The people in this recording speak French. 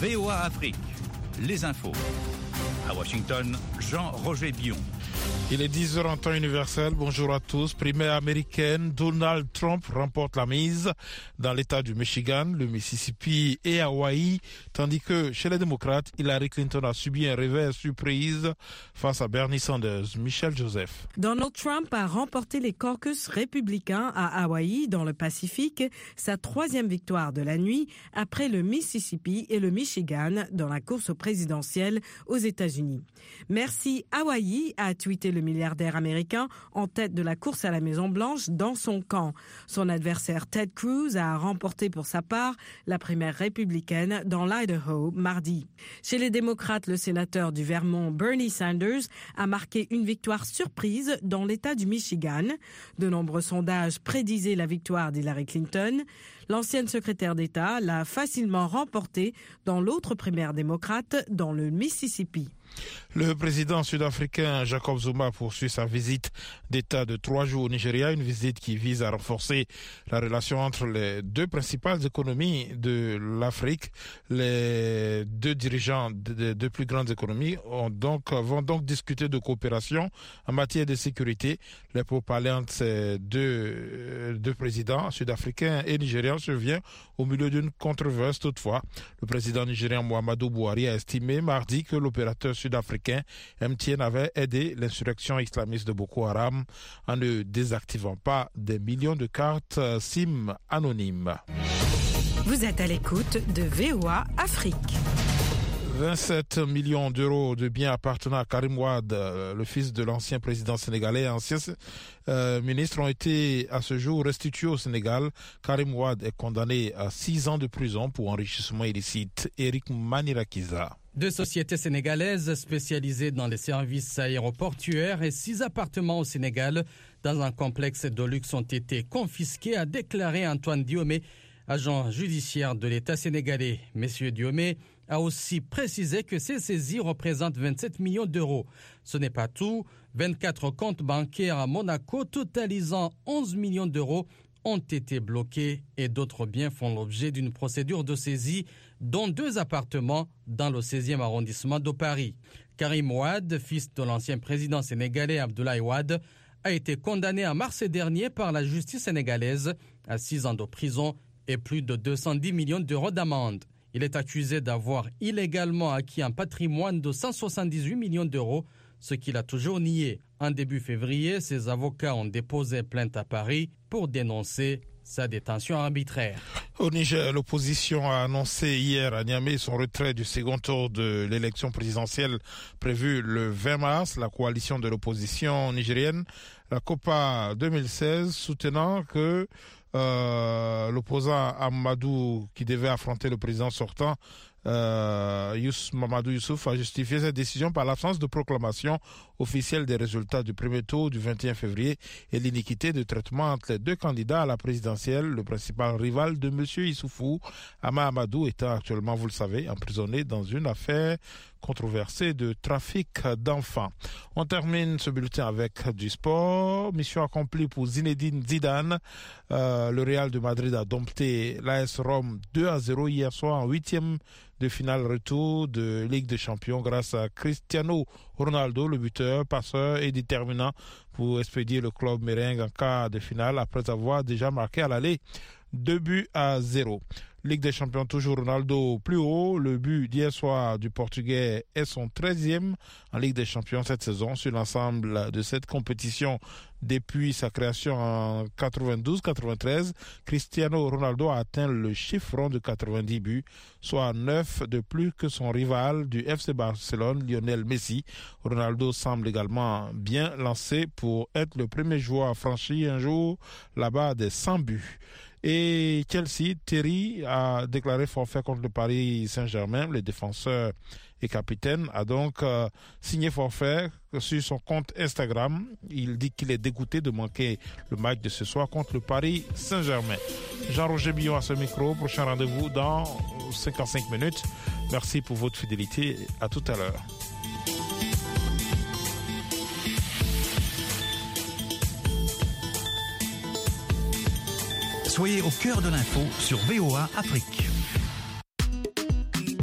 VOA Afrique, les infos. À Washington, Jean-Roger Bion. Il est 10h en temps universel. Bonjour à tous. Primaire américaine, Donald Trump remporte la mise dans l'État du Michigan, le Mississippi et Hawaï, tandis que chez les démocrates, Hillary Clinton a subi un revers surprise face à Bernie Sanders. Michel Joseph. Donald Trump a remporté les caucus républicains à Hawaï, dans le Pacifique, sa troisième victoire de la nuit après le Mississippi et le Michigan dans la course présidentielle aux États-Unis. Merci Hawaï, a tweeté le milliardaire américain en tête de la course à la Maison-Blanche dans son camp. Son adversaire Ted Cruz a remporté pour sa part la primaire républicaine dans l'Idaho mardi. Chez les démocrates, le sénateur du Vermont Bernie Sanders a marqué une victoire surprise dans l'État du Michigan. De nombreux sondages prédisaient la victoire d'Hillary Clinton. L'ancienne secrétaire d'État l'a facilement remportée dans l'autre primaire démocrate dans le Mississippi. Le président sud-africain Jacob Zuma poursuit sa visite d'État de 3 jours au Nigeria, une visite qui vise à renforcer la relation entre les deux principales économies de l'Afrique. Les deux dirigeants des deux plus grandes économies vont donc discuter de coopération en matière de sécurité. Les pourparlers entre ces deux présidents sud-africains et nigérians survient au milieu d'une controverse toutefois. Le président nigérien Muhammadu Buhari a estimé mardi que l'opérateur sud-africain MTN avait aidé l'insurrection islamiste de Boko Haram en ne désactivant pas des millions de cartes SIM anonymes. Vous êtes à l'écoute de VOA Afrique. 27 millions d'euros de biens appartenant à Karim Wade, le fils de l'ancien président sénégalais et ancien ministre, ont été à ce jour restitués au Sénégal. Karim Wade est condamné à 6 ans de prison pour enrichissement illicite. Eric Manirakiza. 2 sociétés sénégalaises spécialisées dans les services aéroportuaires et 6 appartements au Sénégal dans un complexe de luxe ont été confisqués, a déclaré Antoine Diomé, agent judiciaire de l'État sénégalais. Monsieur Diomé a aussi précisé que ces saisies représentent 27 millions d'euros. Ce n'est pas tout. 24 comptes bancaires à Monaco totalisant 11 millions d'euros ont été bloqués et d'autres biens font l'objet d'une procédure de saisie, dont 2 appartements dans le 16e arrondissement de Paris. Karim Wade, fils de l'ancien président sénégalais Abdoulaye Wade, a été condamné en mars dernier par la justice sénégalaise à 6 ans de prison et plus de 210 millions d'euros d'amende. Il est accusé d'avoir illégalement acquis un patrimoine de 178 millions d'euros, ce qu'il a toujours nié. En début février, ses avocats ont déposé plainte à Paris pour dénoncer sa détention arbitraire. Au Niger, l'opposition a annoncé hier à Niamey son retrait du second tour de l'élection présidentielle prévue le 20 mars. La coalition de l'opposition nigérienne, la COPA 2016, soutenant que l'opposant Amadou, qui devait affronter le président sortant, Mamadou Youssouf, a justifié cette décision par l'absence de proclamation officielle des résultats du premier tour du 21 février et l'iniquité de traitement entre les 2 candidats à la présidentielle. Le principal rival de M. Issoufou, Ama Amadou, étant actuellement, vous le savez, emprisonné dans une affaire controversée de trafic d'enfants. On termine ce bulletin avec du sport. Mission accomplie pour Zinedine Zidane. Le Real de Madrid a dompté l'AS Rome 2-0 hier soir en 8e de finale retour de Ligue des Champions grâce à Cristiano Ronaldo, le buteur, passeur et déterminant pour expédier le club merengue en quart de finale après avoir déjà marqué à l'aller 2-0. Ligue des Champions, toujours Ronaldo plus haut. Le but d'hier soir du Portugais est son 13e en Ligue des Champions cette saison sur l'ensemble de cette compétition. Depuis sa création en 92-93, Cristiano Ronaldo a atteint le chiffre rond de 90 buts, soit 9 de plus que son rival du FC Barcelone, Lionel Messi. Ronaldo semble également bien lancé pour être le premier joueur à franchir un jour là-bas des 100 buts. Et Chelsea, Terry a déclaré forfait contre le Paris Saint-Germain. Le défenseur et capitaine a donc signé forfait sur son compte Instagram. Il dit qu'il est dégoûté de manquer le match de ce soir contre le Paris Saint-Germain. Jean-Roger Billon à ce micro. Prochain rendez-vous dans 55 minutes. Merci pour votre fidélité. À tout à l'heure. Soyez au cœur de l'info sur VOA Afrique.